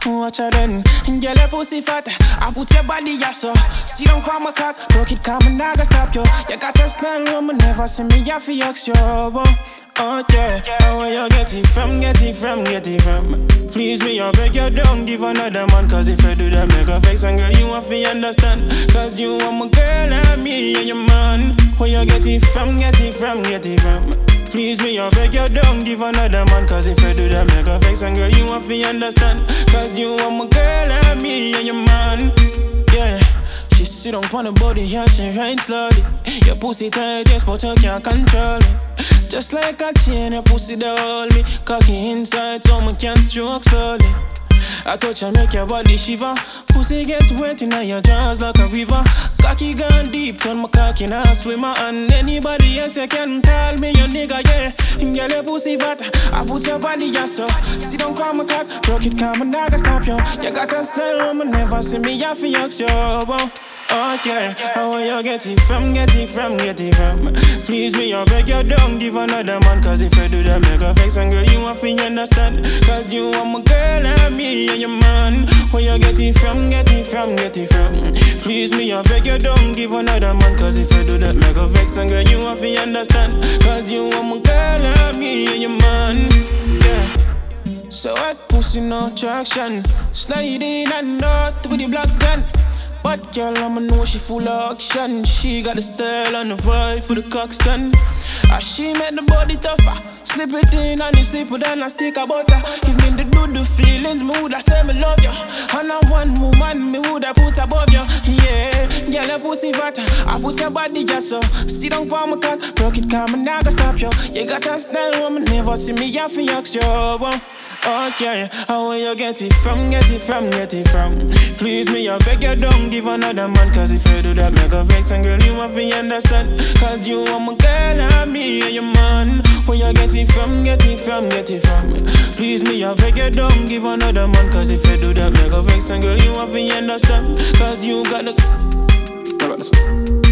watch her then. Girl, your pussy fat, I put your body so. See don't palm my cock, broke it, come and I gotta stop you. You got a style, woman, never see me, I feel you. Oh yeah, where you get it from, get it from, get it from. Please me, I beg you, don't give another man. Cause if I do that, make a vex, and girl, you have to understand. Cause you are my girl, and me and your man. Where you get it from, get it from, get it from. Please me, I beg you, don't give another man. Cause if I do that, make a vex, and girl, you have to understand. Cause you are my girl, and me and your man. Yeah. She sit on the body and she ride slowly. Your pussy tight, yes, but you can't control it. Just like a chain, your pussy that hold me. Cocky inside, so I can't stroke slowly. I touch and make your body shiver. Pussy get wet in your jaws like a river. Cocky gone deep, turn my cocky in a swimmer. And anybody else you can call me your nigga, yeah. Girl, your pussy fat, I put your body so. Sit down on my cock, broke it, come and I can stop you. You got a style, woman, never see me, I feel you. Okay, where you get it from, get it from, get it from. Please me, I beg you, don't give another man. Cause if I do that, make a vex, and girl, you have to understand. Cause you are my girl, and me and your man. Where you get it from, get it from, get it from. Please me, I beg you, don't give another man. Cause if I do that, make a vex, and girl, you have to understand. Cause you are my girl, and me and your man. Yeah. So what pussy no traction. Slide in and out with the black gun. But girl, I'ma know she full of action. She got the style and the vibe for the cockstand. She make the body tougher. Slip it in and you slip it and I stick a butter. Give me the feelings, me woulda say me love you. And I one woman, me woulda put above you. Yeah, girl, your pussy fat, I put your body so. Sit down for my cock, broke it, come and I gotta stop you. You got a style, woman, never see me, I feel you. Okay, where you get it from, get it from, get it from. Please me, I beg you, don't give another man. Cause if I do that, make a vex, and girl, you have to understand. Cause you are my girl, and me and your man. Where you get it from, get it from, get it from. Please me, I beg you, don't give another man. Cause if I do that, make a vex, and girl, you have to understand. Cause you got the...